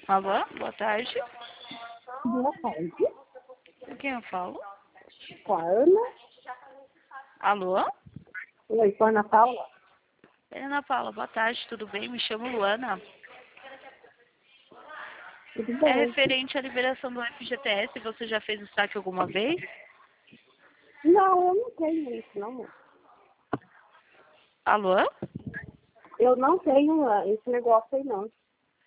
Alô, boa tarde. Boa tarde. Com quem eu falo? Com a Ana. Alô? Oi, com a Ana Paula. Ana Paula, boa tarde, tudo bem? Me chamo Luana. Tudo É bem? referente à liberação do FGTS, você já fez o saque alguma vez? Não, eu não tenho isso, não, moça. Alô? Eu não tenho esse negócio aí, não.